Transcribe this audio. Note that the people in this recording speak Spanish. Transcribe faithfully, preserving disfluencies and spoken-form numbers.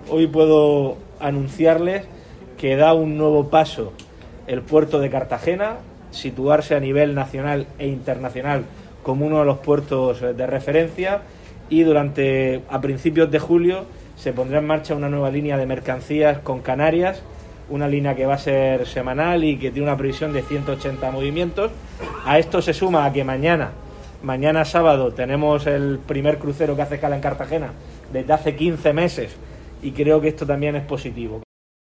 hoy puedo anunciarles que da un nuevo paso el puerto de Cartagena, situarse a nivel nacional e internacional como uno de los puertos de referencia, y durante a principios de julio se pondrá en marcha una nueva línea de mercancías con Canarias, una línea que va a ser semanal y que tiene una previsión de ciento ochenta movimientos. A esto se suma a que mañana, mañana sábado, tenemos el primer crucero que hace escala en Cartagena desde hace quince meses, y creo que esto también es positivo.